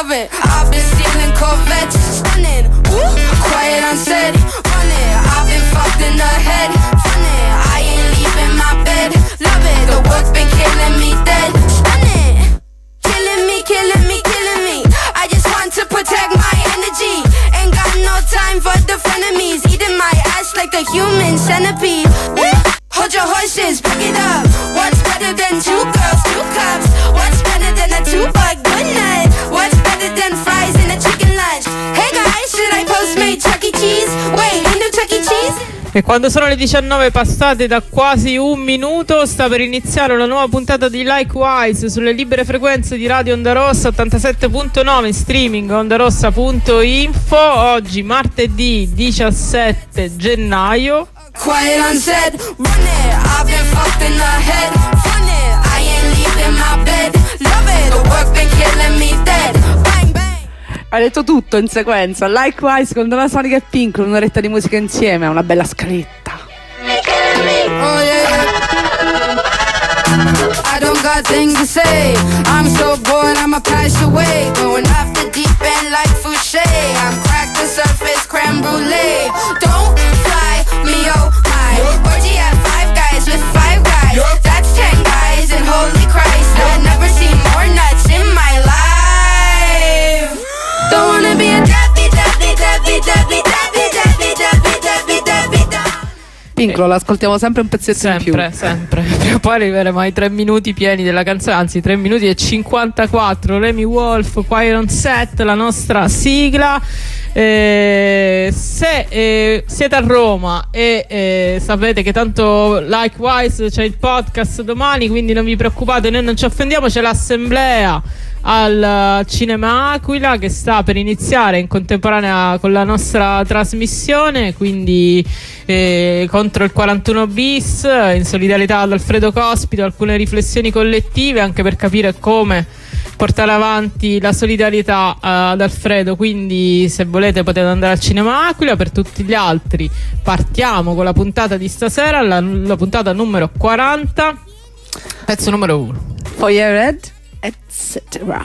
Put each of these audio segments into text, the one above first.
love it. I've been stealing Corvettes, stunning, ooh, quiet on set, running. I've been fucked in the head, funny. I ain't leaving my bed, love it. The work's been killing me dead, stunning. Killing me, killing me, killing me. I just want to protect my energy. Ain't got no time for the frenemies. Eating my ass like a human centipede. Hold your horses, pick it up. What's better than 2 girls, 2 cups? What's better than a 2-buck good night? What's better than fries and a chicken lunch? Hey guys, should I Postmate Chuck E. Cheese? Wait, you know Chuck E. Cheese? E quando sono le 19 passate da quasi un minuto, sta per iniziare una nuova puntata di Likewise sulle libere frequenze di Radio Onda Rossa 87.9 in streaming ondarossa.info. Oggi martedì 17 gennaio. Quiet on set, run it. I've been fucked in the head, run it. I ain't leaving my bed, love it. The work been killing me dead. Bang bang. Hai detto tutto in sequenza. Likewise con Donna Sonic e Pink, un'oretta di musica insieme, una bella scaletta. Oh yeah. I don't got things to say. I'm so bored, I'ma pass away. Going off the deep end like Fouché. I'm cracked the surface, creme brulee. Don't fly me, oh my. Orgy at 5 guys with 5 guys. That's 10 guys, and holy Christ, I've never seen more nuts in my life. Don't wanna be a Debbie, Debbie, Debbie, Debbie, Debbie, Debbie, Debbie, Debbie, Debbie, Debbie. Pinklo, l'ascoltiamo sempre un pezzetto in più. Sempre. Prima o poi arriveremo ai 3 minuti pieni della canzone, anzi 3 minuti e 54. Remy Wolf, Quiet on Set, la nostra sigla. Se siete a Roma e sapete che tanto Likewise c'è il podcast domani, quindi non vi preoccupate, noi non ci offendiamo, c'è l'assemblea al Cinema Aquila che sta per iniziare in contemporanea con la nostra trasmissione, quindi contro il 41 bis, in solidarietà ad Alfredo Cospito, alcune riflessioni collettive anche per capire come portare avanti la solidarietà ad Alfredo. Quindi se volete potete andare al Cinema Aquila. Per tutti gli altri partiamo con la puntata di stasera, la puntata numero 40, pezzo numero 1, Foyered, etc.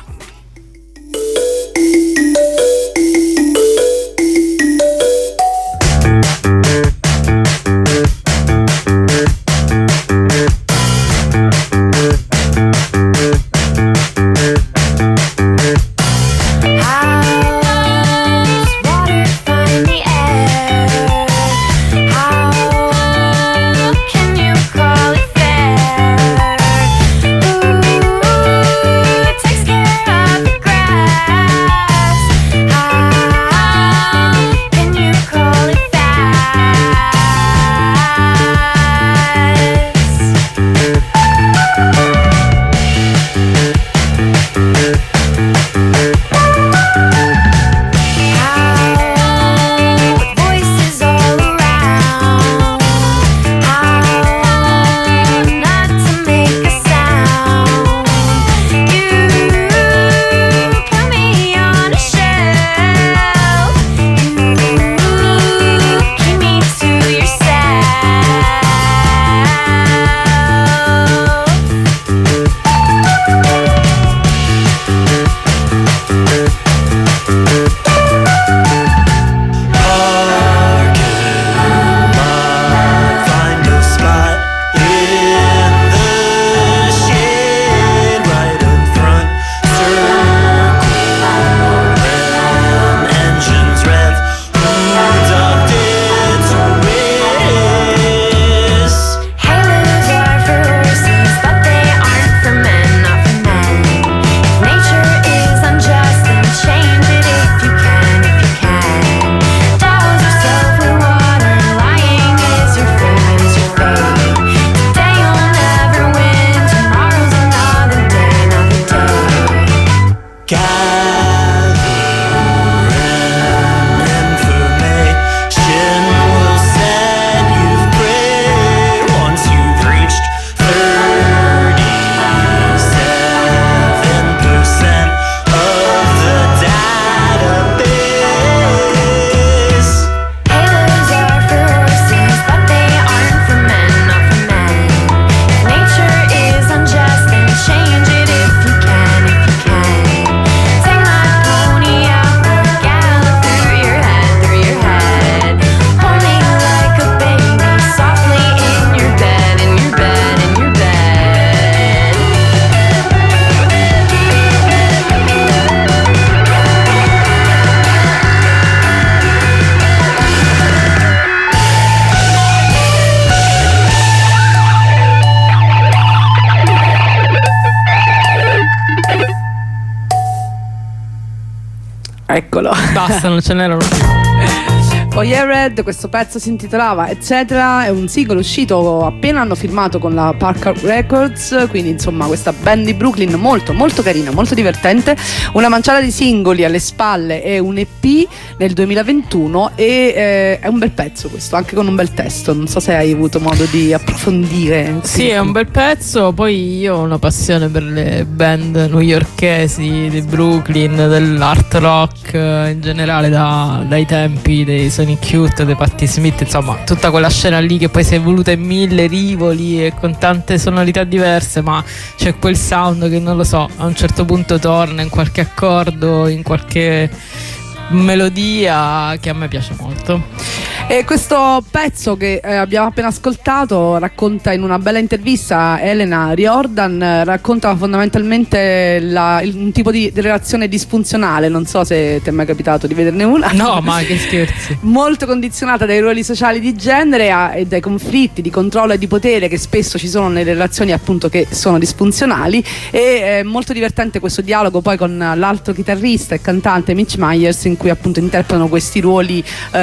Takes care of the grass. piccolo. Basta, non ce n'erano più. Poi Red, questo pezzo si intitolava Eccetera, è un singolo uscito appena hanno firmato con la Parker Records, quindi insomma questa band di Brooklyn molto molto carina, molto divertente, una manciata di singoli alle spalle e un EP nel 2021 e è un bel pezzo questo, anche con un bel testo, non so se hai avuto modo di approfondire. Sì, è un bel pezzo, poi io ho una passione per le band newyorkesi di Brooklyn, dell'art rock in generale dai tempi dei Sonic Youth, dei Patti Smith, insomma tutta quella scena lì che poi si è evoluta in mille rivoli e con tante sonorità diverse, ma c'è quel sound che non lo so, a un certo punto torna in qualche accordo, in qualche melodia che a me piace molto. E questo pezzo che abbiamo appena ascoltato racconta, in una bella intervista, Elena Riordan racconta fondamentalmente un tipo di relazione disfunzionale, non so se ti è mai capitato di vederne una. No, ma che scherzi. Molto condizionata dai ruoli sociali di genere e dai conflitti di controllo e di potere che spesso ci sono nelle relazioni appunto che sono disfunzionali, e è molto divertente questo dialogo poi con l'altro chitarrista e cantante Mitch Myers, in cui appunto interpretano questi ruoli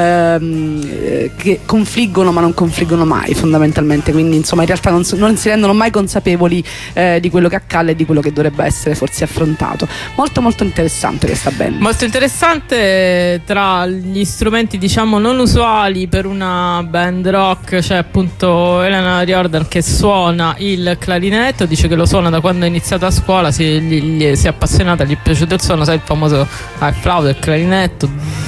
che confliggono ma non confliggono mai fondamentalmente, quindi insomma in realtà non si rendono mai consapevoli di quello che accade e di quello che dovrebbe essere forse affrontato. Molto molto interessante questa band, molto interessante. Tra gli strumenti diciamo non usuali per una band rock c'è appunto Elena Riordan che suona il clarinetto, dice che lo suona da quando è iniziata a scuola, si è appassionata, gli è piaciuto il suono, sai, il famoso flauto, il clarinetto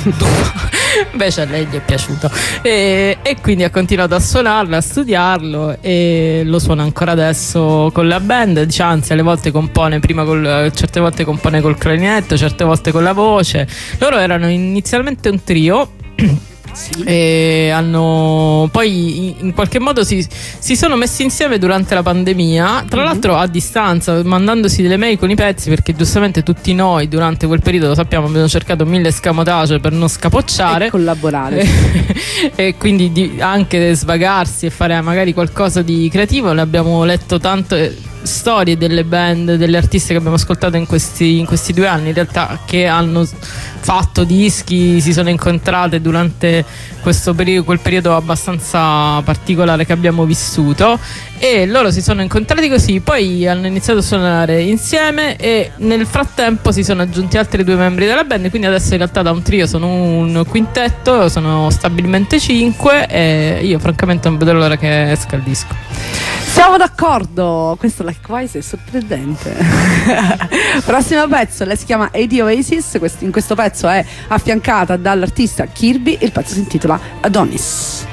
invece a lei gli è piaciuto e quindi ha continuato a suonarlo, a studiarlo, e lo suona ancora adesso con la band, dice, anzi alle volte compone certe volte compone col clarinetto, certe volte con la voce. Loro erano inizialmente un trio. Sì. E hanno poi in qualche modo si sono messi insieme durante la pandemia, tra l'altro a distanza, mandandosi delle mail con i pezzi, perché giustamente tutti noi durante quel periodo, lo sappiamo, abbiamo cercato 1000 scamotage per non scapocciare e collaborare e quindi anche svagarsi e fare magari qualcosa di creativo. Ne abbiamo letto tante storie delle band, delle artiste che abbiamo ascoltato in questi 2 anni in realtà, che hanno fatto dischi, si sono incontrate durante quel periodo abbastanza particolare che abbiamo vissuto, e loro si sono incontrati così, poi hanno iniziato a suonare insieme e nel frattempo si sono aggiunti altri 2 membri della band, quindi adesso in realtà da un trio sono un quintetto, sono stabilmente 5 e io francamente non vedo l'ora che esca il disco. Siamo d'accordo, questo Likewise è sorprendente. Prossimo pezzo, lei si chiama AD Oasis, in questo pezzo è affiancata dall'artista Kirby, il pezzo si intitola Adonis.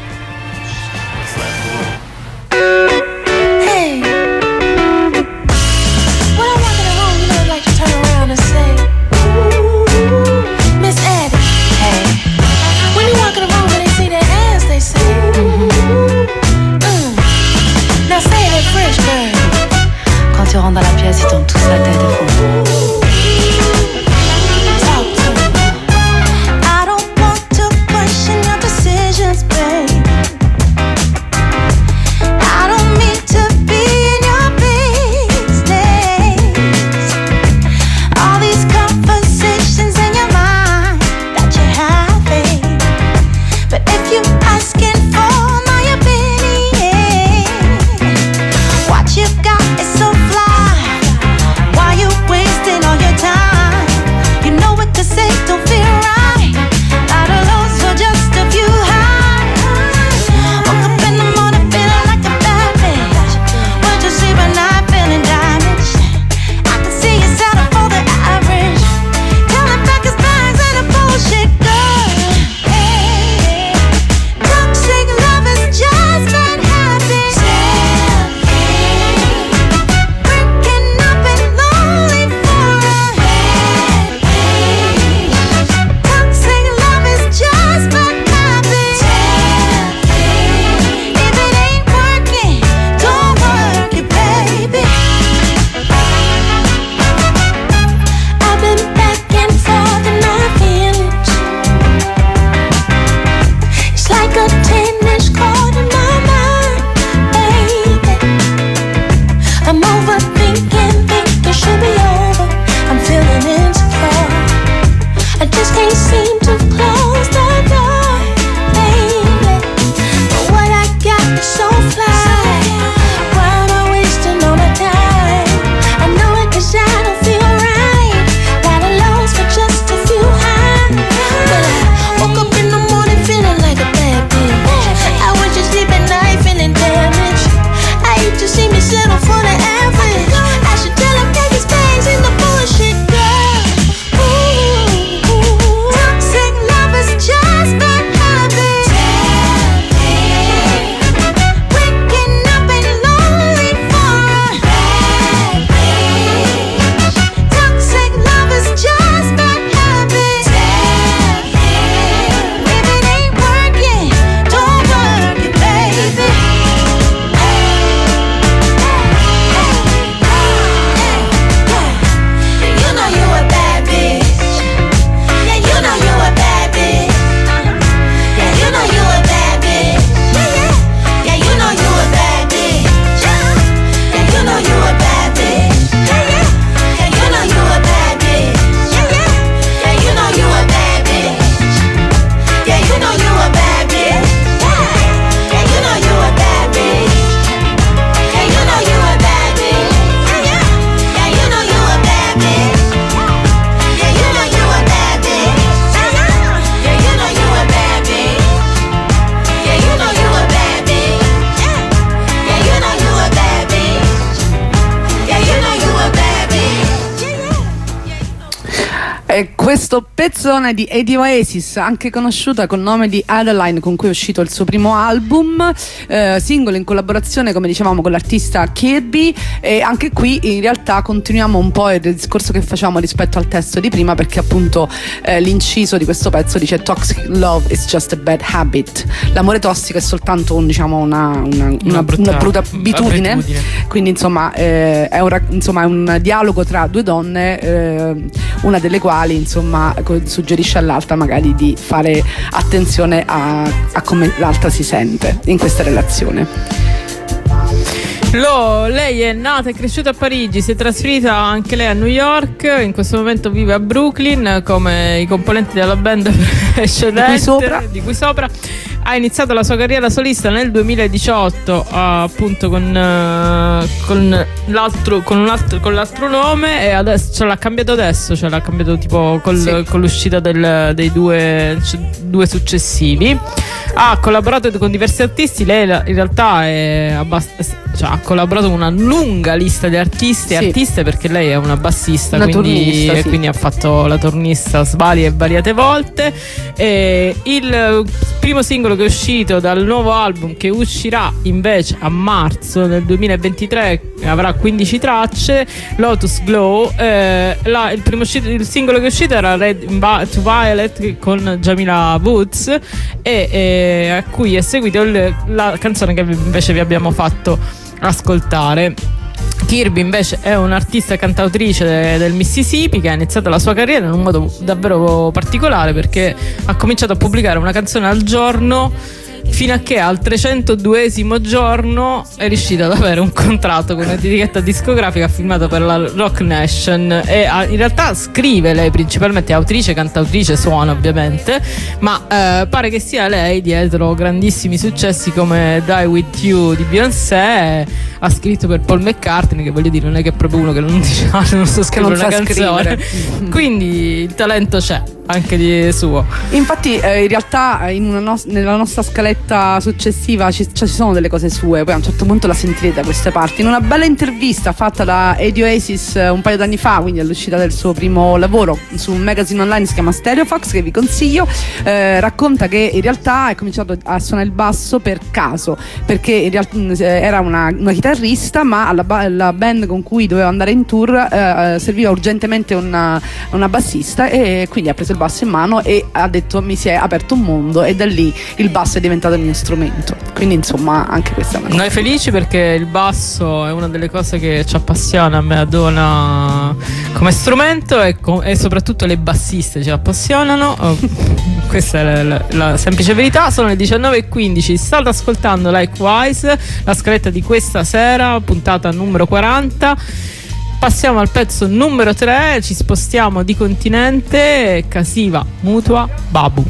Tu rentres dans la pièce, ils tournent tous la tête et font I don't want to question your decisions, babe. Questo pezzone di Eddie Oasis, anche conosciuta col nome di Adeline, con cui è uscito il suo primo album, singolo in collaborazione, come dicevamo, con l'artista Kirby. E anche qui in realtà continuiamo un po' il discorso che facciamo rispetto al testo di prima, perché appunto l'inciso di questo pezzo dice "Toxic love is just a bad habit". L'amore tossico è soltanto una brutta abitudine. Quindi insomma è un dialogo tra due donne, una delle quali insomma suggerisce all'altra magari di fare attenzione a come l'altra si sente in questa relazione. Lei è nata e cresciuta a Parigi, si è trasferita anche lei a New York, in questo momento vive a Brooklyn come i componenti della band precedente di cui sopra. Ha iniziato la sua carriera solista nel 2018 appunto con l'altro nome, e adesso l'ha cambiato tipo con l'uscita dei due successivi. Ha collaborato con diversi artisti. Lei in realtà ha collaborato con una lunga lista di artisti e artiste, perché lei è una bassista, quindi ha fatto la turnista svariate volte. E il primo singolo che è uscito dal nuovo album, che uscirà invece a marzo del 2023, avrà 15 tracce, Lotus Glow. Il singolo che è uscito era Red to Violet con Jamila Woods, e a cui è seguito la canzone che invece vi abbiamo fatto ascoltare. Kirby invece è un'artista e cantautrice del Mississippi, che ha iniziato la sua carriera in un modo davvero particolare, perché ha cominciato a pubblicare una canzone al giorno, fino a che al 302esimo giorno è riuscita ad avere un contratto con un'etichetta discografica, firmato per la Rock Nation. E in realtà scrive lei principalmente, autrice, cantautrice, suona ovviamente, ma pare che sia lei dietro grandissimi successi come Die With You di Beyoncé. Ha scritto per Paul McCartney, che voglio dire non è che è proprio uno che non dice non so scrivere una canzone. Quindi il talento c'è anche di suo. Infatti in realtà nella nostra scaletta successiva ci sono delle cose sue, poi a un certo punto la sentirete da queste parti. In una bella intervista fatta da Eddie Oasis un paio d'anni fa, quindi all'uscita del suo primo lavoro, su un magazine online, si chiama Stereofox, che vi consiglio, racconta che in realtà è cominciato a suonare il basso per caso, perché in realtà era una chitarrista, ma alla band con cui doveva andare in tour serviva urgentemente una bassista, e quindi ha preso il basso in mano e ha detto: mi si è aperto un mondo, e da lì il basso è diventato il mio strumento. Quindi insomma anche questa è una cosa. Noi felici, perché il basso è una delle cose che ci appassiona, a me Adona, come strumento, e soprattutto le bassiste ci appassionano. Questa è la semplice verità. Sono le 19:15, state ascoltando Likewise, la scaletta di questa sera, puntata numero 40. Passiamo al pezzo numero 3, ci spostiamo di continente. Casiva Mutua, Babu.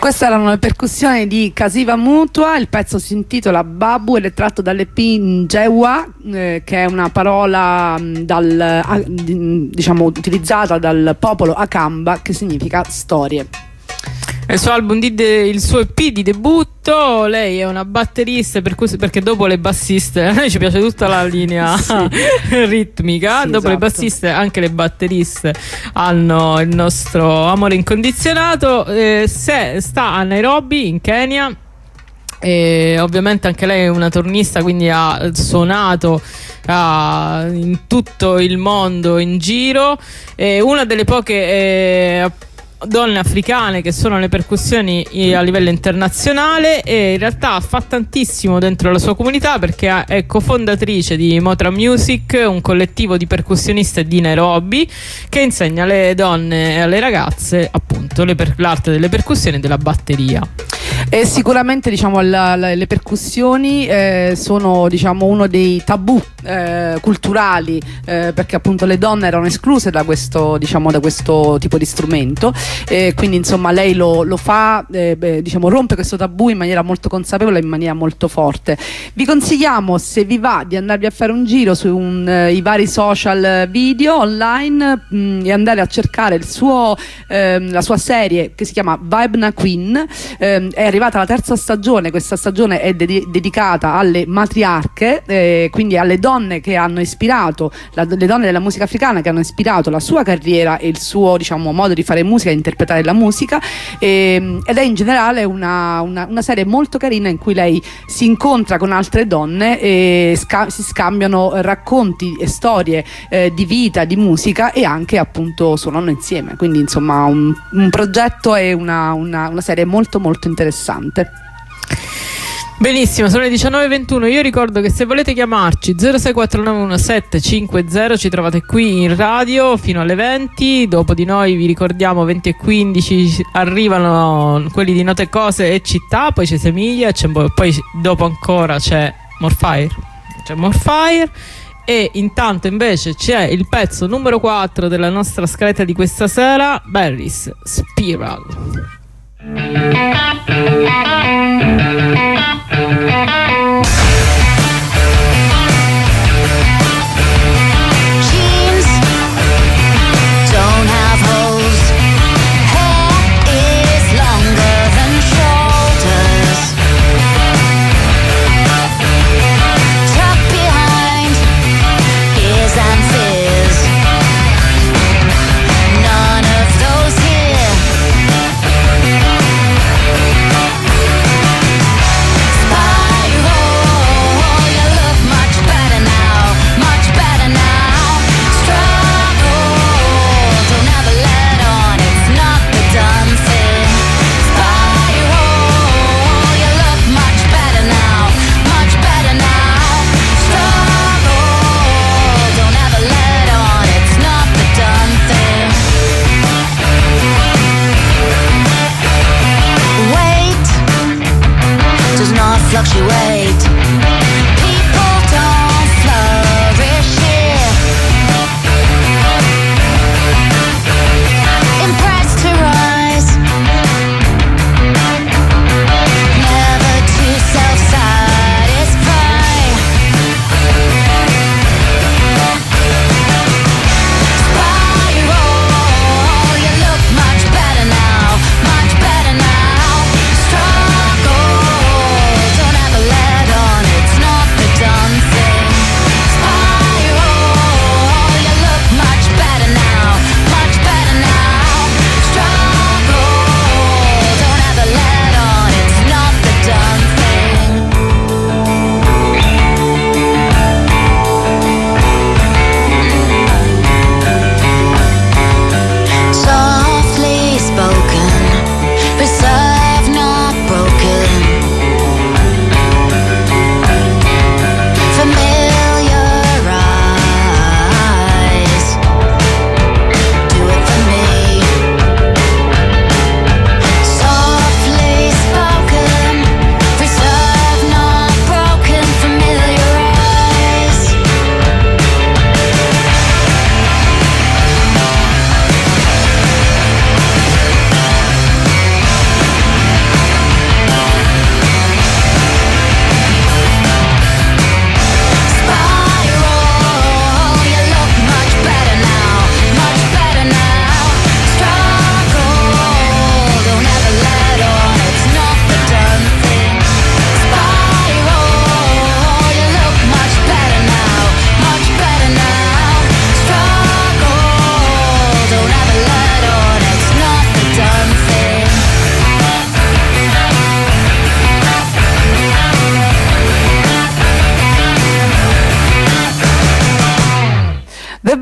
Queste erano le percussioni di Kasiva Mutua, il pezzo si intitola Babu ed è tratto dall'EP Njewa, che è una parola diciamo utilizzata dal popolo Akamba, che significa storie. Il suo album il suo EP di debutto. Lei è una batterista, perché dopo le bassiste, a noi ci piace tutta la linea ritmica, sì, dopo esatto. le bassiste anche le batteriste hanno il nostro amore incondizionato. Sta a Nairobi in Kenya. E ovviamente anche lei è una turnista, quindi ha suonato in tutto il mondo in giro. Una delle poche donne africane che suonano le percussioni a livello internazionale, e in realtà fa tantissimo dentro la sua comunità, perché è cofondatrice di Motra Music, un collettivo di percussioniste di Nairobi che insegna alle donne e alle ragazze appunto l'arte delle percussioni e della batteria. E sicuramente diciamo le percussioni sono diciamo uno dei tabù culturali, perché appunto le donne erano escluse da questo tipo di strumento, quindi insomma lei lo fa, diciamo rompe questo tabù in maniera molto consapevole, in maniera molto forte. Vi consigliamo, se vi va, di andarvi a fare un giro su i vari social video online e andare a cercare la sua serie che si chiama Vibe Na Queen. È arrivata la terza stagione. Questa stagione è dedicata alle matriarche, quindi alle donne che hanno ispirato, le donne della musica africana che hanno ispirato la sua carriera e il suo diciamo modo di fare musica e interpretare la musica, ed è in generale una serie molto carina in cui lei si incontra con altre donne e si scambiano racconti e storie di vita, di musica, e anche appunto suonano insieme. Quindi insomma un progetto e una serie molto molto interessante. Benissimo, sono le 19:21. Io ricordo che se volete chiamarci 06491750, ci trovate qui in radio fino alle 20. Dopo di noi vi ricordiamo 20:15 arrivano quelli di Note Cose e Città, poi c'è Semiglia, poi dopo ancora c'è Morfire. E intanto invece c'è il pezzo numero 4 della nostra scaletta di questa sera, Berries Spiral. Spy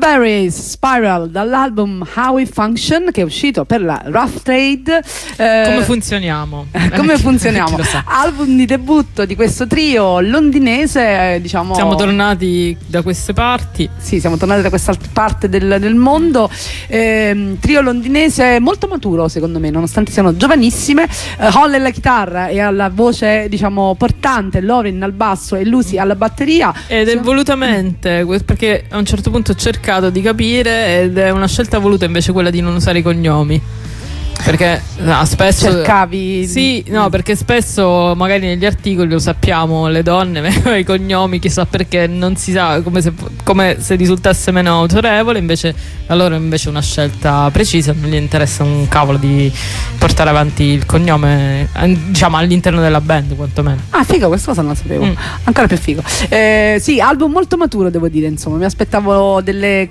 Strawberries Spiral dall'album How We Function, che è uscito per la Rough Trade. Come funzioniamo? Come funzioniamo? Chi lo sa. Album di debutto di questo trio londinese, diciamo. Siamo tornati da queste parti. Sì, siamo tornati da questa parte del mondo. Trio londinese molto maturo, secondo me, nonostante siano giovanissime. Hall alla chitarra e alla voce, diciamo, portante, Lauren al basso e Lucy alla batteria. Ed è volutamente, perché a un certo punto ho cercato di capire, ed è una scelta voluta invece quella di non usare i cognomi. Perché spesso cercavi. Sì, no, perché spesso magari negli articoli lo sappiamo, le donne i cognomi, chissà perché, non si sa, come se risultasse meno autorevole. Invece a loro invece una scelta precisa, non gli interessa un cavolo di portare avanti il cognome, diciamo, all'interno della band, quantomeno. Ah, figo, questa cosa non la sapevo. Ancora più figo. Sì, album molto maturo, devo dire, insomma. Mi aspettavo delle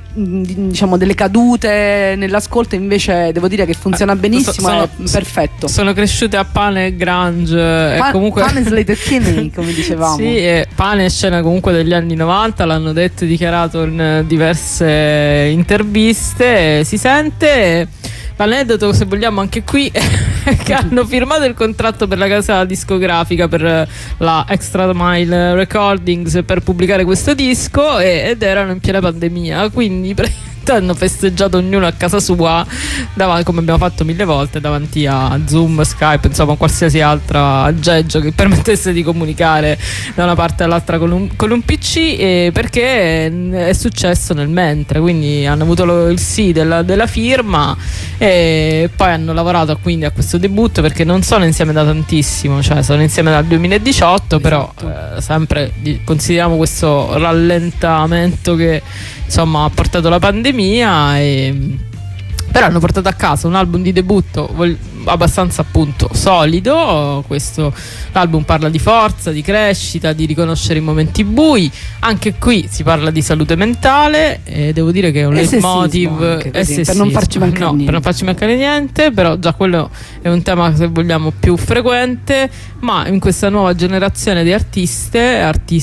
cadute nell'ascolto, invece devo dire che funziona benissimo. È perfetto. Sono cresciute a Pane e grunge, comunque Pane Slater Kinney, come dicevamo. Sì, Pane è scena comunque degli anni 90, l'hanno detto e dichiarato in diverse interviste. Si sente. L'aneddoto, se vogliamo, anche qui che hanno firmato il contratto per la casa discografica, per la Extra Mile Recordings, per pubblicare questo disco, ed erano in piena pandemia, quindi hanno festeggiato ognuno a casa sua, come abbiamo fatto 1000 volte, davanti a Zoom, Skype, insomma qualsiasi altra aggeggio che permettesse di comunicare da una parte all'altra con un PC, perché è successo nel mentre, quindi hanno avuto il sì della firma e poi hanno lavorato quindi a questo debutto, perché non sono insieme da tantissimo, cioè sono insieme dal 2018, però sempre consideriamo questo rallentamento che insomma ha portato la pandemia, però hanno portato a casa un album di debutto abbastanza, appunto, solido. Questo album parla di forza, di crescita, di riconoscere i momenti bui. Anche qui si parla di salute mentale, e devo dire che è un leitmotiv, per non farci mancare niente. Per non farci mancare niente, però già quello è un tema, se vogliamo, più frequente. Ma in questa nuova generazione di artiste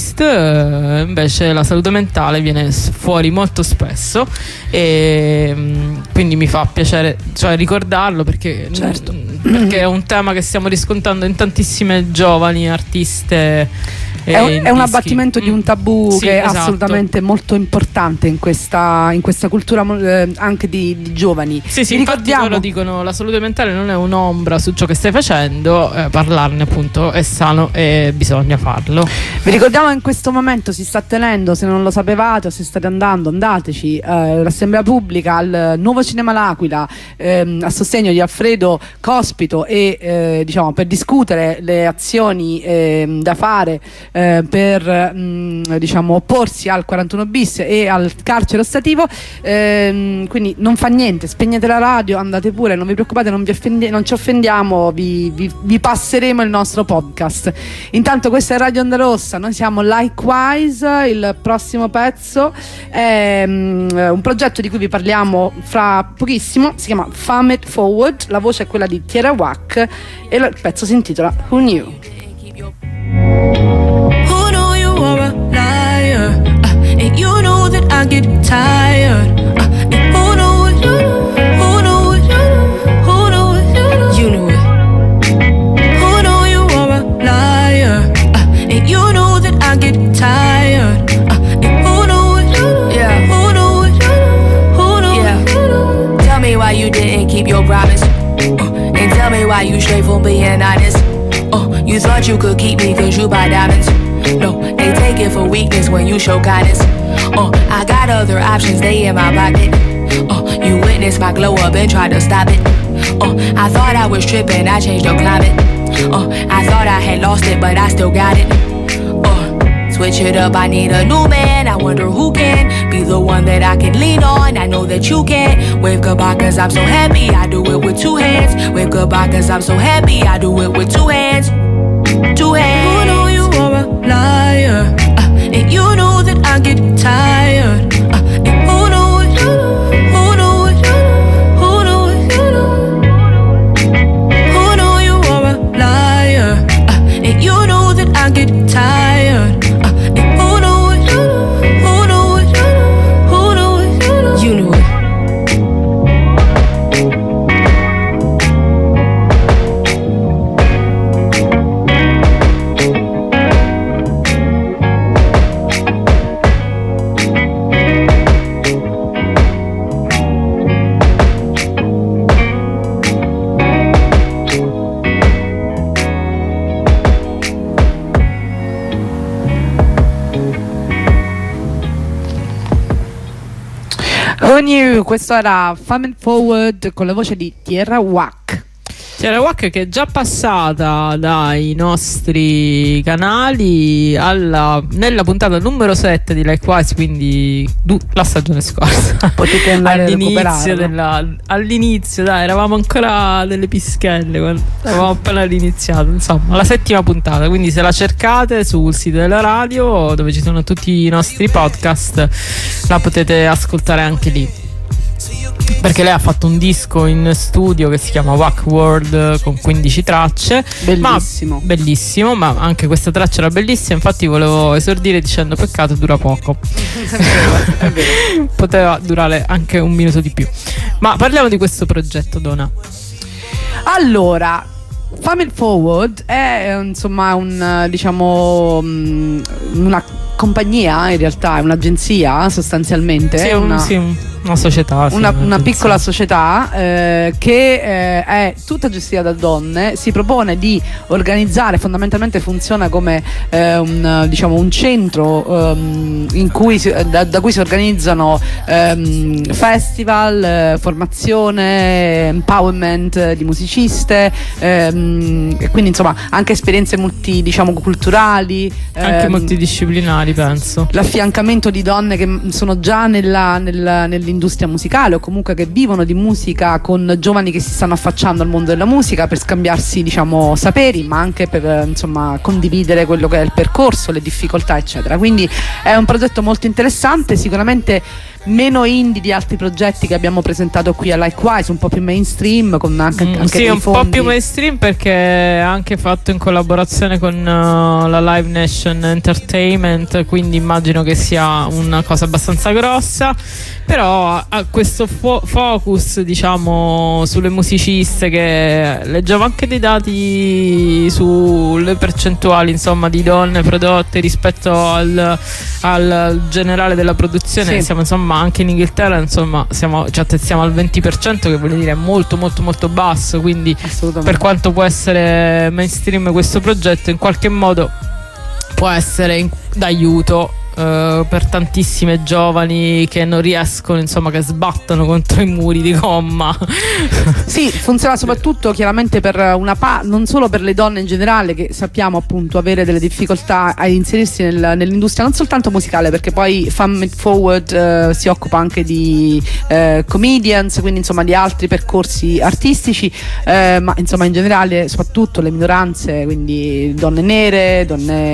invece la salute mentale viene fuori molto spesso, e quindi mi fa piacere, cioè, ricordarlo, perché certo, perché è un tema che stiamo riscontrando in tantissime giovani artiste. È un abbattimento di un tabù, sì, che è esatto, assolutamente molto importante in questa cultura anche di giovani. Sì, infatti loro dicono la salute mentale non è un'ombra su ciò che stai facendo, parlarne appunto è sano e bisogna farlo. Vi ricordiamo che in questo momento si sta tenendo, se non lo sapevate o se state andando, andateci, l'assemblea pubblica al Nuovo Cinema L'Aquila, a sostegno di Alfredo Cospito, e diciamo per discutere le azioni da fare per diciamo opporsi al 41 bis e al carcere ostativo. Quindi non fa niente, spegnete la radio, andate pure, non vi preoccupate, non ci offendiamo, vi passeremo il nostro podcast. Intanto questa è Radio Onda Rossa, noi siamo Likewise. Il prossimo pezzo è un progetto di cui vi parliamo fra pochissimo, si chiama Fame It Forward, la voce è quella di Tierra Wack e il pezzo si intitola Who Knew. Who knew you were a liar? And you knew that I get tired. And who knew it? Who knew it? Who knew it? You knew it. Who knew you were a liar? And you knew that I get tired. And who knew it? Yeah. Who knew it? Who knew it? Tell me why you didn't keep your promise. And tell me why you straight from being honest. You thought you could keep me cause you buy diamonds. No, they take it for weakness when you show kindness. I got other options, they in my pocket. You witnessed my glow up and tried to stop it. I thought I was tripping, I changed your climate. I thought I had lost it, but I still got it. Switch it up, I need a new man. I wonder who can be the one that I can lean on. I know that you can. Wave goodbye cause I'm so happy, I do it with two hands. Wave goodbye cause I'm so happy, I do it with two hands. Two hands. Who knew you were a liar? And you knew that I get tired. And who knew it? Who knew it? Who knew it? Who knew you were a liar? And you knew that I get tired. And who knew it? Who knew it? Who knew it? on You, questo era Famine Forward con la voce di Tierra Whack. Tierra Whack che è già passata dai nostri canali nella puntata numero 7 di Likewise, quindi la stagione scorsa. Potete andare all'inizio, dai, eravamo ancora delle pischelle quando avevamo appena iniziato, insomma, la 7ª puntata, quindi se la cercate sul sito della radio dove ci sono tutti i nostri podcast, la potete ascoltare anche lì. Perché lei ha fatto un disco in studio che si chiama Whack World con 15 tracce. Bellissimo, ma anche questa traccia era bellissima. Infatti volevo esordire dicendo peccato dura poco. È vero. Poteva durare anche un minuto di più. Ma parliamo di questo progetto, Dona. Allora, Famine Forward è insomma una compagnia, in realtà è un'agenzia sostanzialmente. Sì, una società, sì, una piccola società che è tutta gestita da donne. Si propone di organizzare, fondamentalmente funziona come un centro in cui da cui si organizzano festival, formazione, empowerment di musiciste, e quindi insomma anche esperienze culturali, anche multidisciplinari, penso. L'affiancamento di donne che sono già nell'industria musicale o comunque che vivono di musica con giovani che si stanno affacciando al mondo della musica per scambiarsi saperi, ma anche per condividere quello che è il percorso, le difficoltà eccetera. Quindi è un progetto molto interessante, sicuramente meno indie di altri progetti che abbiamo presentato qui a Likewise, un po' più mainstream con anche sì, un po' più mainstream perché è anche fatto in collaborazione con la Live Nation Entertainment, quindi immagino che sia una cosa abbastanza grossa, però ha questo focus sulle musiciste, che leggevo anche dei dati sulle percentuali di donne prodotte rispetto al generale della produzione. Sì. Siamo anche in Inghilterra ci attestiamo al 20%, che vuol dire molto molto molto basso, quindi per quanto può essere mainstream questo progetto, in qualche modo può essere d'aiuto per tantissime giovani che non riescono, che sbattono contro i muri di gomma. Sì, funziona soprattutto chiaramente per non solo per le donne in generale, che sappiamo appunto avere delle difficoltà a inserirsi nell'industria non soltanto musicale, perché poi Famine Forward si occupa anche di comedians, quindi di altri percorsi artistici, ma in generale soprattutto le minoranze, quindi donne nere,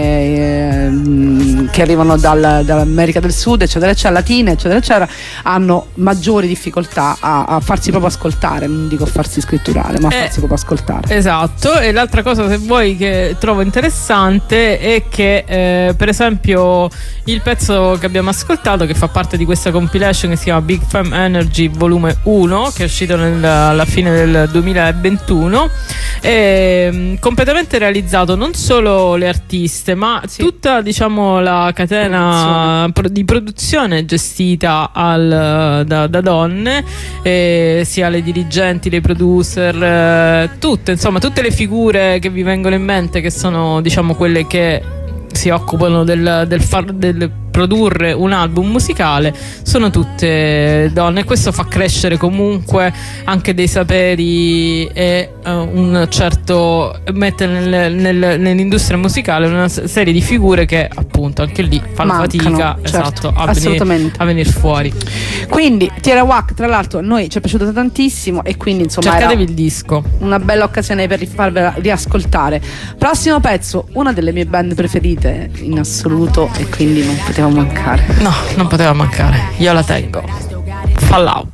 donne che arrivano dall'America del Sud eccetera eccetera, latine eccetera eccetera, hanno maggiori difficoltà a farsi proprio ascoltare, non dico farsi scritturare, ma a farsi proprio ascoltare. Esatto. E l'altra cosa, se vuoi, che trovo interessante è che per esempio il pezzo che abbiamo ascoltato, che fa parte di questa compilation che si chiama Big Femme Energy volume 1, che è uscito alla fine del 2021, è completamente realizzato non solo le artiste, ma tutta la catena di produzione gestita da donne, sia le dirigenti, le producer, tutte le figure che vi vengono in mente, che sono quelle che si occupano del produrre un album musicale, sono tutte donne, e questo fa crescere comunque anche dei saperi e un certo mette nell'industria musicale una serie di figure che appunto anche lì fanno fatica, certo, a venire fuori. Quindi Tierra Whack, tra l'altro, a noi ci è piaciuto tantissimo, e quindi cercatevi il disco, una bella occasione per farvela riascoltare. Prossimo pezzo, una delle mie band preferite in assoluto, e quindi non poteva mancare. No, non poteva mancare. Io la tengo. Fallout.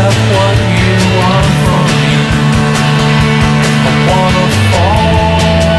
Fall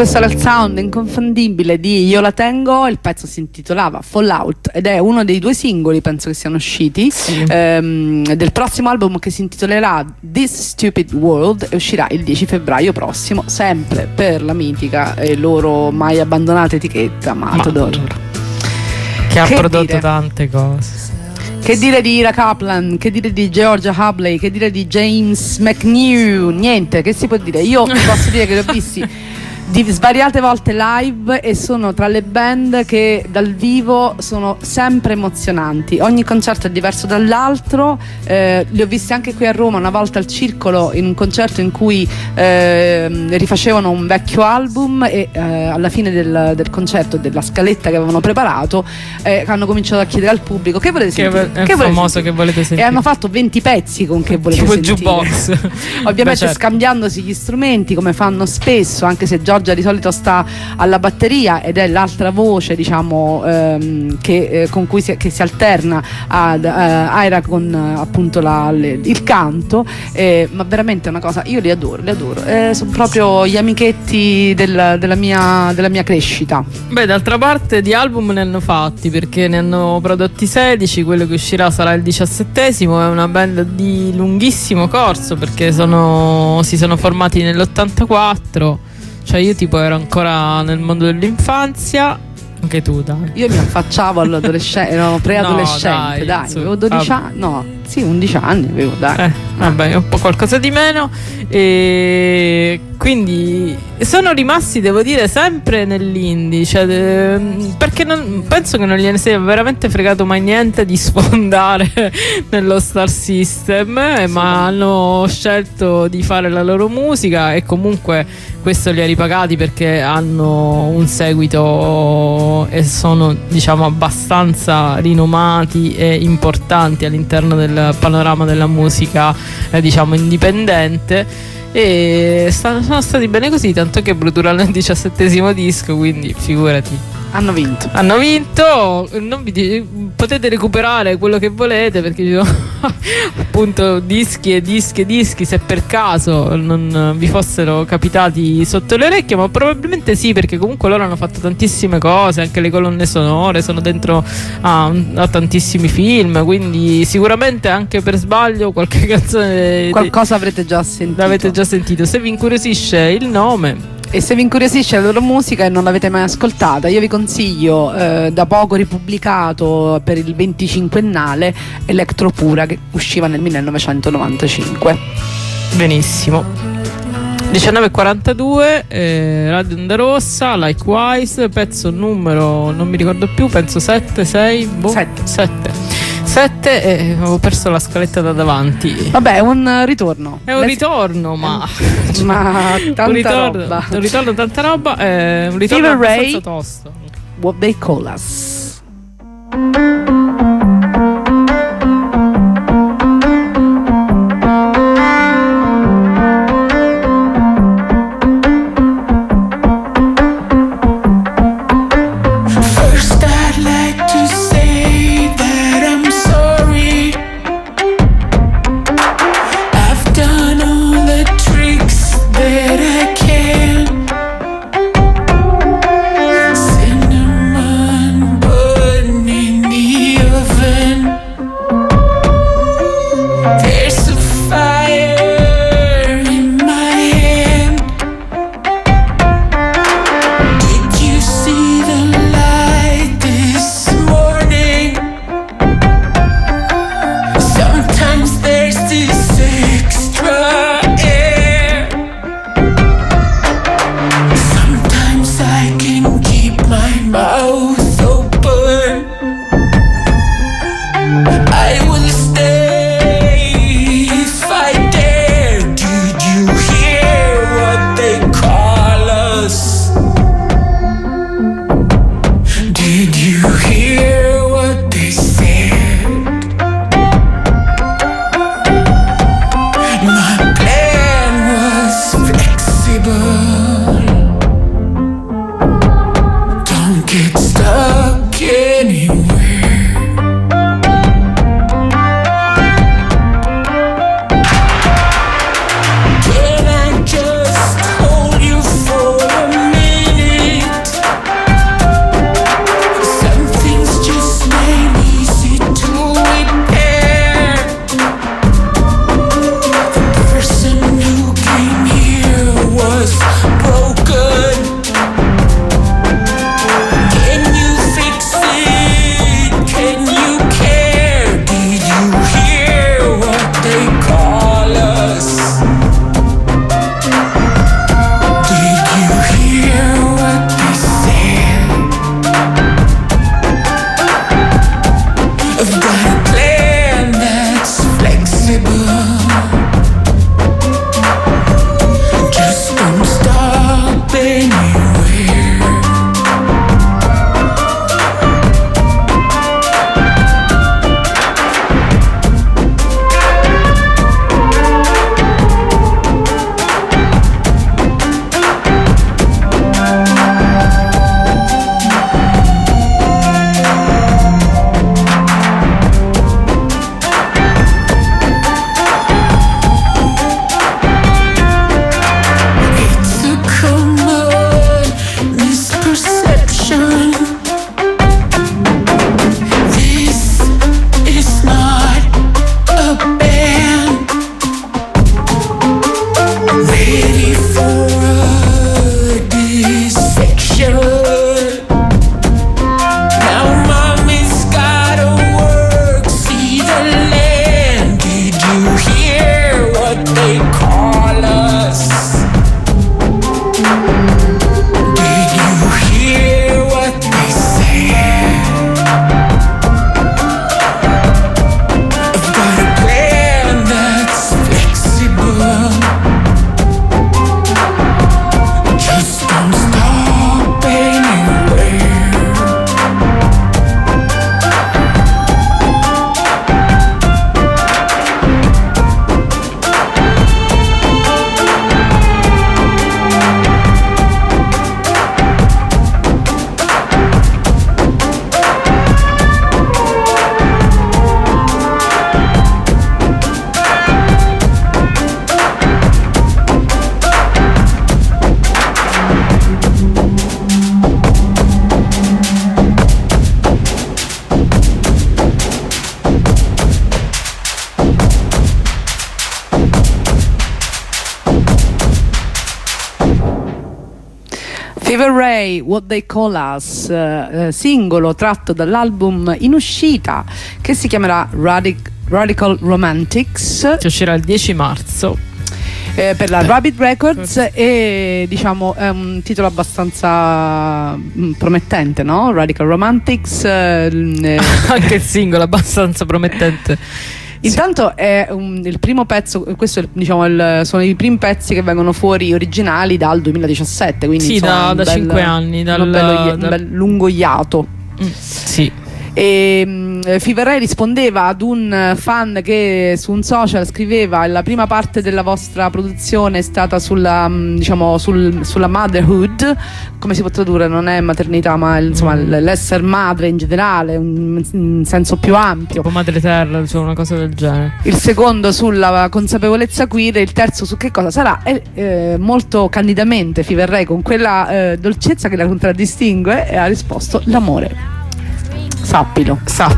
Questo era il sound inconfondibile di Io la tengo, il pezzo si intitolava Fallout ed è uno dei 2 singoli, penso che siano usciti, del prossimo album che si intitolerà This Stupid World e uscirà il 10 febbraio prossimo, sempre per la mitica e loro mai abbandonata etichetta Matador. Che ha prodotto dire? tante cose. Che dire di Ira Kaplan, che dire di Georgia Hubley, che dire di James McNew, niente, che si può dire? Io posso dire che li ho visti di svariate volte live e sono tra le band che dal vivo sono sempre emozionanti. Ogni concerto è diverso dall'altro, li ho visti anche qui a Roma una volta al Circolo in un concerto in cui rifacevano un vecchio album e alla fine del concerto, della scaletta che avevano preparato, hanno cominciato a chiedere al pubblico che volete sentire? È famoso che volete sentire. E hanno fatto 20 pezzi con che volete tipo sentire. jukebox. Ovviamente Beh, certo, scambiandosi gli strumenti come fanno spesso, anche se Giorgia di solito sta alla batteria ed è l'altra voce, diciamo, con cui si alterna ad Ira con appunto il canto, ma veramente è una cosa, io li adoro, sono proprio gli amichetti della mia crescita. Beh, d'altra parte di album ne hanno fatti, perché ne hanno prodotti 16, quello che uscirà sarà il 17esimo, è una band di lunghissimo corso perché si sono formati nell'84, cioè io tipo ero ancora nel mondo dell'infanzia, anche tu dai. Io mi affacciavo all'adolescente, ero preadolescente, No, dai, avevo 12 anni, no, sì, 11 anni avevo, dai. Vabbè, un po' qualcosa di meno. E quindi sono rimasti, devo dire, sempre nell'indie, cioè, perché penso che non gliene sia veramente fregato mai niente di sfondare nello Star System, ma hanno scelto di fare la loro musica e comunque questo li ha ripagati perché hanno un seguito e sono, diciamo, abbastanza rinomati e importanti all'interno del panorama della musica, diciamo, indipendente. E sono stati bene così, tanto che produrranno il 17esimo disco, quindi figurati. Hanno vinto. Potete recuperare quello che volete, perché ci sono appunto dischi e dischi, se per caso non vi fossero capitati sotto le orecchie, ma probabilmente sì, perché comunque loro hanno fatto tantissime cose, anche le colonne sonore sono dentro a tantissimi film, quindi sicuramente anche per sbaglio qualche canzone Qualcosa avrete già sentito. l'avete già sentito. Se vi incuriosisce il nome e se vi incuriosisce la loro musica e non l'avete mai ascoltata, io vi consiglio da poco ripubblicato per il 25ennale Electropura, che usciva nel 1995. benissimo. 19:42, Radio Onda Rossa, Likewise, pezzo numero non mi ricordo più, penso 7, 6, 7 e avevo perso la scaletta da davanti. Vabbè, è un ritorno. È un ritorno, ma tanta roba. Un ritorno, tanta roba, un ritorno Fever Ray, abbastanza tosto. What They Call Us. Cinnamon burning ready for a dissection. Now mommy's gotta work, see the land. Did you hear what they call us? Did you hear what they say? I've got a plan that's flexible. Just don't stop anywhere. Fever Ray, What They Call Us, singolo tratto dall'album in uscita che si chiamerà Radical Romantics, Che uscirà il 10 marzo. per la Rabbit Records, e diciamo è un titolo abbastanza promettente, no? Radical Romantics. Anche il singolo abbastanza promettente. Intanto è il primo pezzo, questo è, diciamo, sono i primi pezzi che vengono fuori originali dal 2017, quindi sì, insomma, da 5 anni, un bel lungo iato. Sì. E Fever Ray rispondeva ad un fan che su un social scriveva: la prima parte della vostra produzione è stata sulla, diciamo, sulla motherhood, come si può tradurre? Non è maternità, ma insomma l'essere madre in generale, in senso più ampio, Tipo madre terra, cioè una cosa del genere. il secondo sulla consapevolezza queer, e il terzo su che cosa sarà. E molto candidamente Fever Ray, con quella dolcezza che la contraddistingue, ha risposto: l'amore. Sappilo.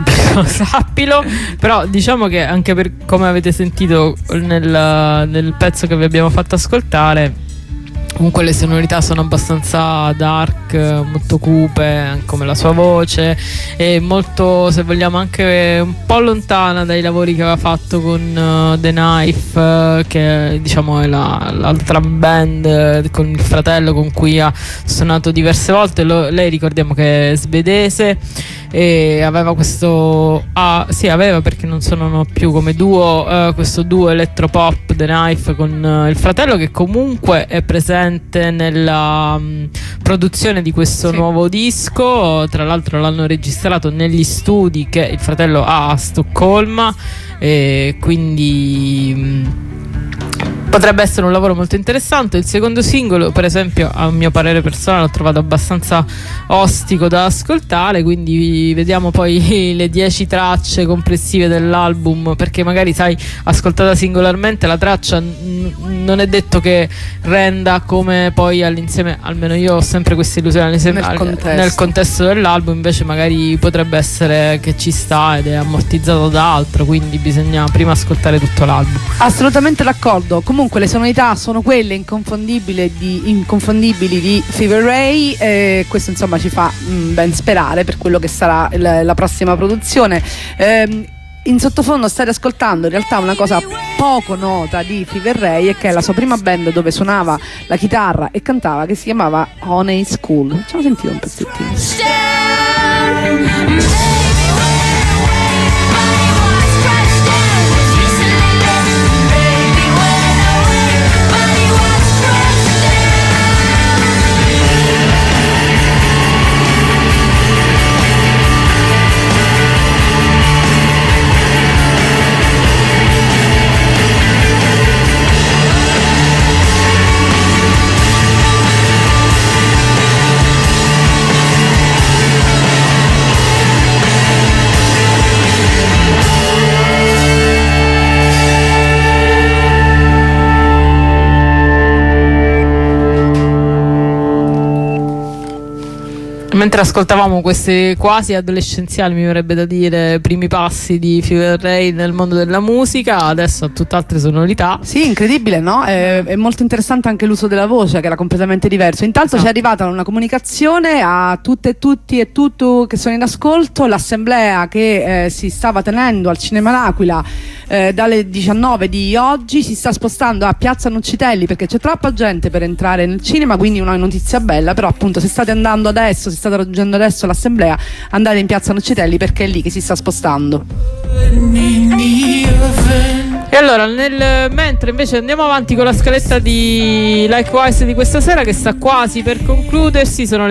Però diciamo che anche per come avete sentito nel pezzo che vi abbiamo fatto ascoltare, comunque le sonorità sono abbastanza dark, molto cupe, come la sua voce, e molto, se vogliamo, anche un po' lontana dai lavori che aveva fatto con The Knife, che diciamo è l'altra band con il fratello con cui ha suonato diverse volte. Lei, ricordiamo che è svedese e aveva questo aveva, perché non suonano più come duo, questo duo elettropop The Knife con il fratello, che comunque è presente nella produzione di questo nuovo disco. Tra l'altro l'hanno registrato negli studi che il fratello ha a Stoccolma, e quindi potrebbe essere un lavoro molto interessante. Il secondo singolo, per esempio, a mio parere personale, l'ho trovato abbastanza ostico da ascoltare, quindi vediamo poi le 10 tracce complessive dell'album, perché magari, sai, ascoltata singolarmente la traccia non è detto che renda come poi all'insieme. Almeno io ho sempre questa illusione nel contesto dell'album, invece magari potrebbe essere che ci sta ed è ammortizzato da altro, quindi bisogna prima ascoltare tutto l'album. Assolutamente d'accordo. Comunque le sonorità sono quelle inconfondibili di Fever Ray, questo insomma ci fa ben sperare per quello che sarà la prossima produzione. In sottofondo state ascoltando in realtà una cosa poco nota di Fever Ray, e che è la sua prima band dove suonava la chitarra e cantava, che si chiamava Honey School. Facciamo sentire un pezzettino. Mentre ascoltavamo queste quasi adolescenziali, mi verrebbe da dire, primi passi di Fever Rain nel mondo della musica, adesso ha tutt'altre sonorità. Sì, incredibile, no? È molto interessante anche l'uso della voce, che era completamente diverso. Intanto ci è arrivata una comunicazione a tutte e tutti e tutto che sono in ascolto. L'assemblea che si stava tenendo al Cinema L'Aquila dalle 19 di oggi si sta spostando a Piazza Nuccitelli, perché c'è troppa gente per entrare nel cinema, quindi una notizia bella. Però appunto, se state andando adesso, se state raggiungendo adesso l'assemblea, andate in Piazza Nuccitelli, perché è lì che si sta spostando. E allora, mentre invece andiamo avanti con la scaletta di Likewise di questa sera, che sta quasi per concludersi, sono le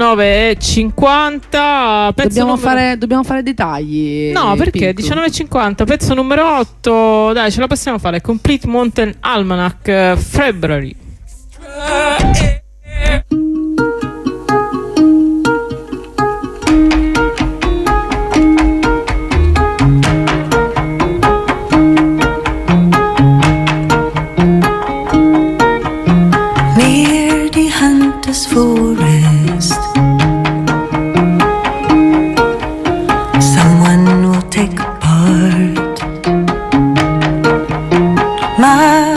19:50. Dobbiamo fare dei tagli. No, perché? 19:50, pezzo numero 8. Dai, ce la possiamo fare. Complete Mountain Almanac, February. Forest, someone will take apart my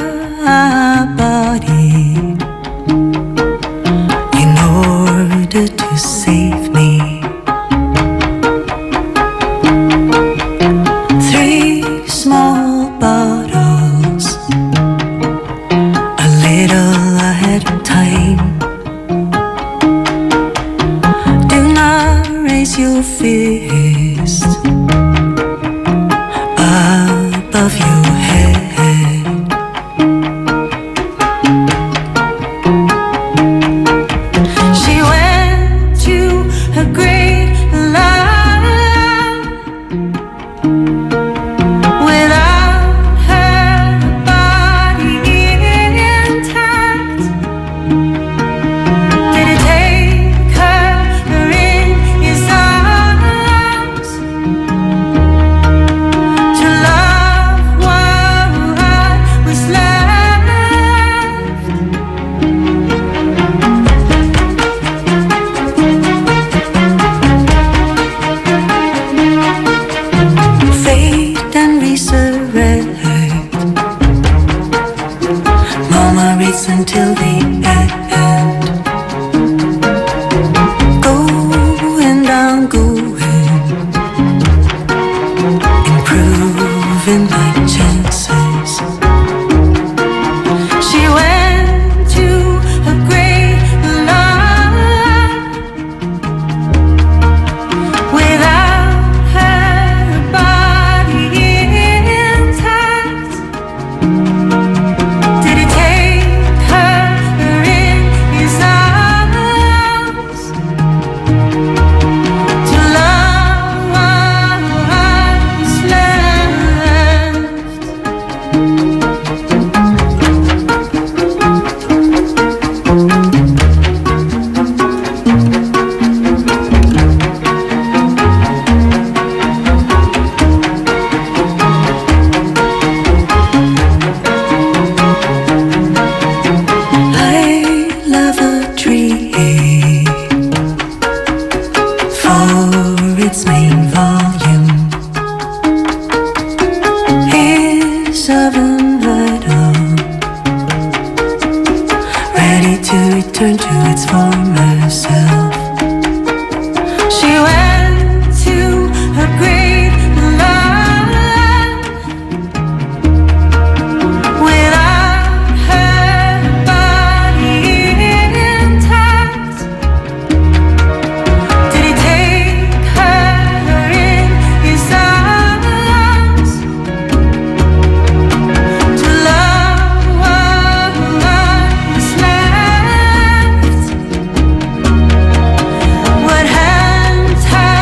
body in order to save me. 3 small bottles, a little ahead of time. Your fist above your head. She went to a great land without her body intact. Did it take her in his arms to love what was left? Fate and resurrect. Mama reads until the end. Going down, improving my chances. She went to a great land without her body intact. Did it take her in his arms to love what was left? I love a tree for its main volume is of unheard of, ready to return to its former self. She went to a great land without her body intact. Did he take her in his arms to love what was left? What hand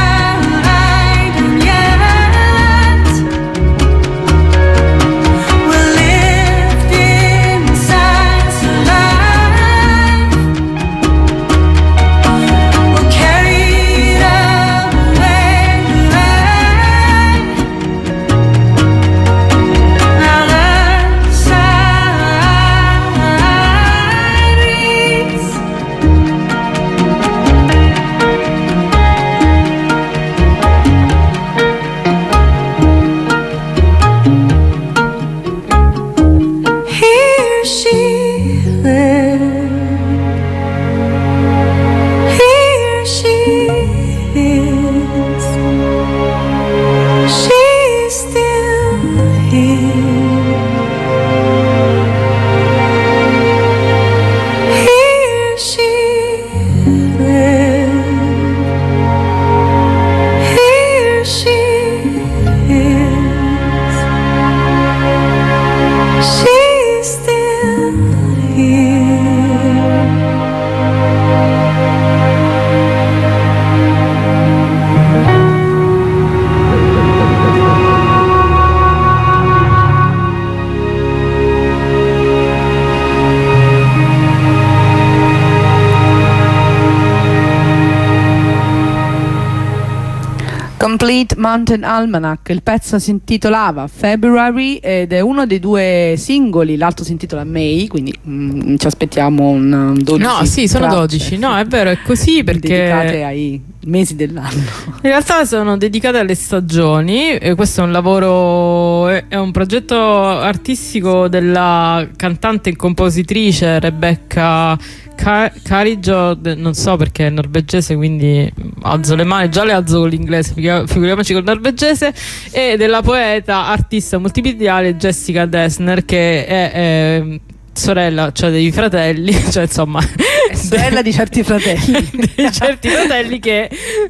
Complete Mountain Almanac. Il pezzo si intitolava February ed è uno dei due singoli, l'altro si intitola May, quindi ci aspettiamo un 12. No, sì, sono tracce. 12. No, è vero, è così perché dedicate ai mesi dell'anno. in realtà sono dedicate alle stagioni. E questo è un lavoro, è un progetto artistico della cantante e compositrice Rebecca Carijo, non so perché è norvegese, quindi alzo le mani, già le alzo con l'inglese, figuriamoci col norvegese, e della poeta artista multimediale Jessica Dessner, che è sorella, cioè dei fratelli, cioè insomma È sorella di certi fratelli. dei certi fratelli che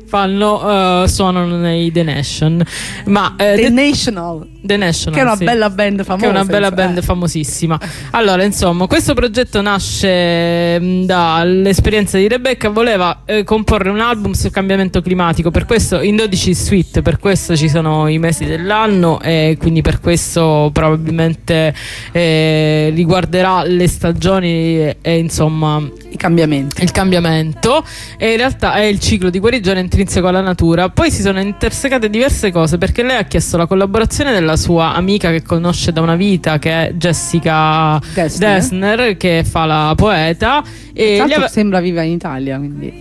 suonano nei The Nation, ma The National, The National, che è una sì. bella band famosa. Che è una bella insomma. band famosissima. Allora, insomma, questo progetto nasce dall'esperienza di Rebecca. Voleva comporre un album sul cambiamento climatico, per questo in 12 suite, per questo ci sono i mesi dell'anno e quindi per questo probabilmente riguarderà le stagioni e insomma I cambiamenti. il cambiamento, e in realtà è il ciclo di guarigione intrinseco alla natura. Poi si sono intersecate diverse cose, perché lei ha chiesto la collaborazione della sua amica che conosce da una vita, che è Jessica Dessner, che fa la poeta, e Tra l'altro sembra viva in Italia, quindi.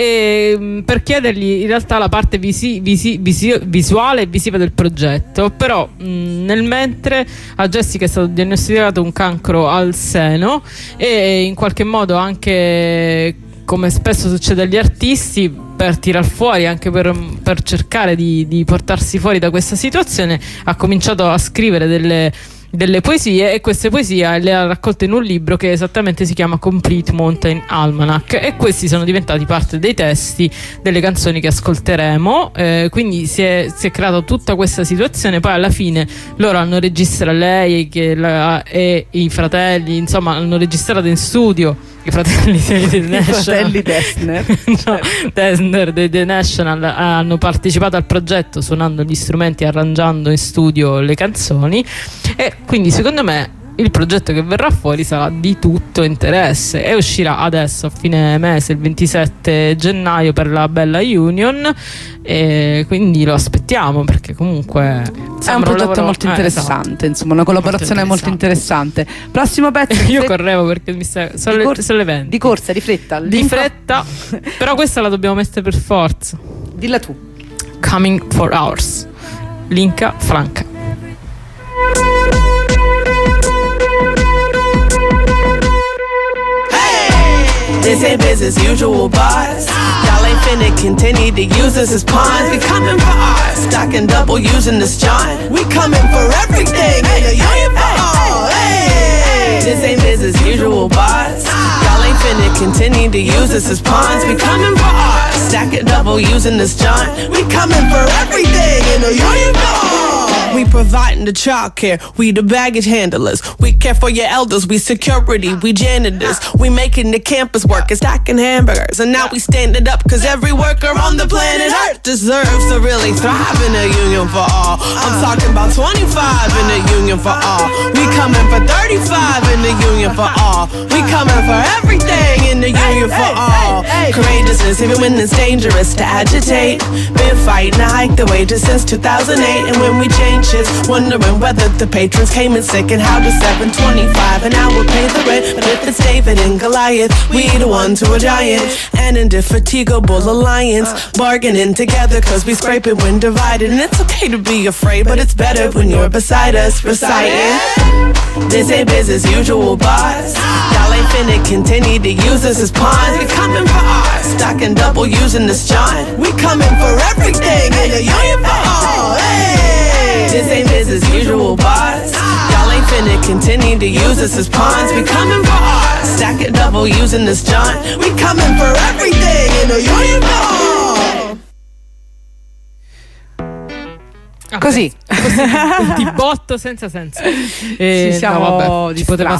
per chiedergli in realtà la parte visuale e visiva del progetto. Però nel mentre a Jessica è stato diagnosticato un cancro al seno, e in qualche modo anche, come spesso succede agli artisti, per tirar fuori, anche per cercare di portarsi fuori da questa situazione, ha cominciato a scrivere delle poesie, e queste poesie le ha raccolte in un libro che esattamente si chiama Complete Mountain Almanac, e questi sono diventati parte dei testi delle canzoni che ascolteremo. Quindi si è creata tutta questa situazione. Poi alla fine loro hanno registrato, lei e i fratelli, insomma, hanno registrato in studio. I fratelli dei The National, fratelli Dessner. no, Dessner dei The National hanno partecipato al progetto suonando gli strumenti, arrangiando in studio le canzoni, e quindi secondo me il progetto che verrà fuori sarà di tutto interesse, e uscirà adesso a fine mese, il 27 gennaio, per la Bella Union, e quindi lo aspettiamo, perché comunque È un progetto molto interessante, esatto. insomma, una collaborazione molto interessante. Prossimo pezzo. Io correvo perché sono le 20. Di corsa, di fretta. Di fretta, però questa la dobbiamo mettere per forza. Dilla tu. Coming for Hours, Linka Franca. This ain't business usual, boss. Y'all ain't finna continue to use us as pawns. We coming for ours, stocking double using this John. We coming for everything, nigga. You ain't for all. Hey, this ain't business usual, boss. Y'all ain't finna continue to use us as pawns. We coming for ours, stacking double using this John. We coming for everything, nigga. You ain't for all. We providing the childcare, we the baggage handlers. We care for your elders, we security, we janitors. We making the campus work and stacking hamburgers. And now we standing up cause every worker on the planet Earth deserves to really thrive in a union for all. I'm talking about 25 in the union for all. We coming for 35 in the union for all. We coming for everything in the union for all. Courageousness even when it's dangerous to agitate. Been fighting to hike the wages since 2008. And when we change shit, wondering whether the patrons came in sick and how the 725 an hour pay the rent. But if it's David and Goliath, we the ones who are giant. An indefatigable alliance, bargaining together cause we scraping when divided. And it's okay to be afraid, but it's better when you're beside us reciting. This ain't business usual, boss. Y'all ain't finna continue to use us as pawns. We coming for ours, stocking double using this John. We coming for everything, nigga. You ain't for all. Hey, this ain't business usual, boss. Y'all ain't finna continue to use us as pawns. We coming for ours, stacking double using this John. We coming for everything, nigga. You ain't for all. Così. Di botto senza senso. siamo vabbè, ci poteva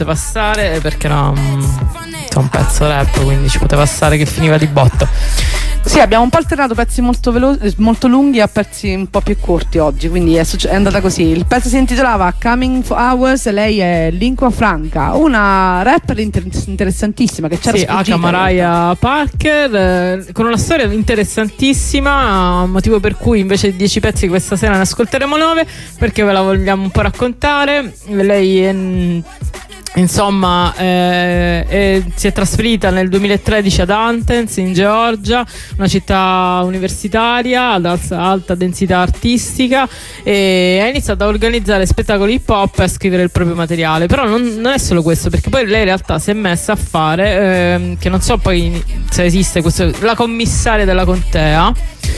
stare perché era un pezzo rap, quindi ci poteva stare che finiva di botto. Sì, abbiamo un po' alternato pezzi molto molto lunghi a pezzi un po' più corti oggi, quindi è andata così. Il pezzo si intitolava Coming for Hours e lei è Lingua Franca, una rapper interessantissima che c'era sfuggita. Mariah Parker, con una storia interessantissima, motivo per cui invece di 10 pezzi questa sera ne ascolteremo 9, perché ve la vogliamo un po' raccontare. Lei è... Insomma, si è trasferita nel 2013 ad Athens in Georgia, una città universitaria ad alta densità artistica, e ha iniziato a organizzare spettacoli hip hop e a scrivere il proprio materiale. Però non è solo questo, perché poi lei in realtà si è messa a fare, che non so poi se esiste questo, la commissaria della contea,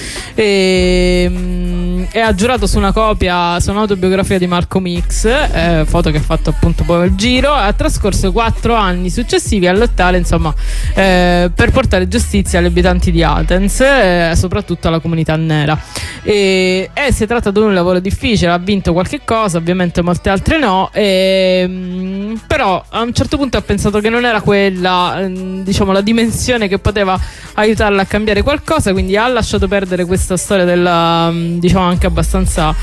e ha giurato su una copia, su un'autobiografia di Malcolm X, foto che ha fatto appunto poi il giro. Ha trascorso 4 anni successivi a lottare, insomma, per portare giustizia agli abitanti di Athens, soprattutto alla comunità nera. E si tratta di un lavoro difficile, ha vinto qualche cosa, ovviamente molte altre no, però a un certo punto ha pensato che non era quella, diciamo, la dimensione che poteva aiutarla a cambiare qualcosa, quindi ha lasciato perdere questa storia della, diciamo, anche abbastanza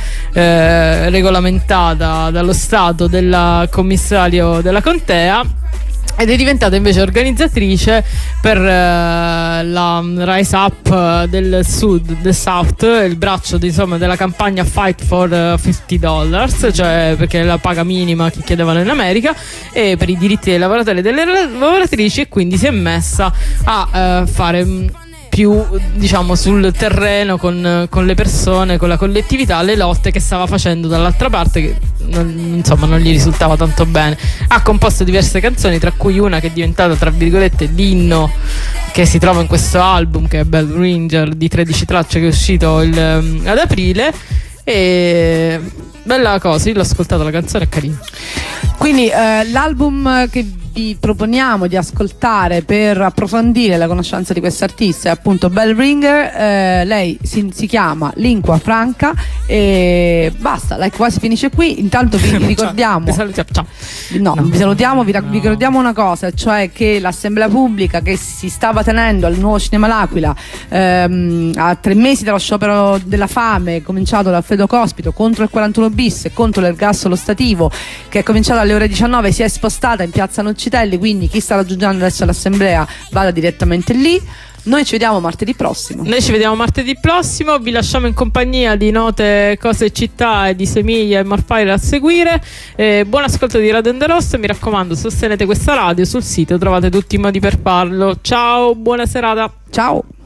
regolamentata dallo Stato, del commissario della contea, ed è diventata invece organizzatrice per la Rise Up del Sud, del South, il braccio insomma della campagna Fight for $50, cioè perché è la paga minima che chiedevano in America, e per i diritti dei lavoratori e delle lavoratrici, e quindi si è messa a fare più, diciamo, sul terreno con le persone, con la collettività, le lotte che stava facendo dall'altra parte, che insomma non gli risultava tanto bene. Ha composto diverse canzoni, tra cui una che è diventata tra virgolette l'inno, che si trova in questo album, che è Bell Ringer, di 13 tracce, che è uscito ad aprile. E bella cosa, io l'ho ascoltata, la canzone è carina. Quindi l'album che vi proponiamo di ascoltare per approfondire la conoscenza di quest'artista è appunto Bell Ringer. Lei si chiama Lingua Franca, e basta, lei quasi finisce qui. Intanto vi ricordiamo, vi salutiamo, vi ricordiamo una cosa, cioè che l'assemblea pubblica che si stava tenendo al Nuovo Cinema L'Aquila a 3 mesi dallo sciopero della fame cominciato da Alfredo Cospito contro il 41 bis e contro l'ergastolo stativo, che è cominciato alle ore 19, si è spostata in piazza Nocitelli, quindi chi sta raggiungendo adesso l'assemblea vada direttamente lì. Noi ci vediamo martedì prossimo. Vi lasciamo in compagnia di Note, Cose e Città e di Semiglia e Morfire a seguire. Buon ascolto di Radio Onda Rossa, mi raccomando, sostenete questa radio, sul sito trovate tutti i modi per farlo. Ciao, buona serata. Ciao.